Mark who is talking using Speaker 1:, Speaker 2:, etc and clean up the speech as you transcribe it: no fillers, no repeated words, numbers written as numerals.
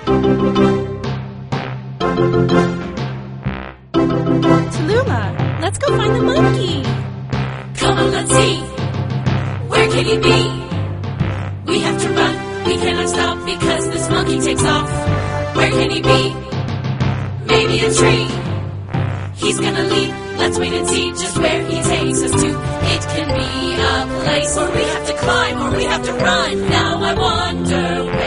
Speaker 1: Tallulah, let's go find the monkey.
Speaker 2: Come on, let's see. Where can he be? We have to run. We cannot stop because this monkey takes off. Where can he be? Maybe a tree. He's gonna leap. Let's wait and see just where he takes us to. It can be a place where we have to climb or we have to run. Now I wonder where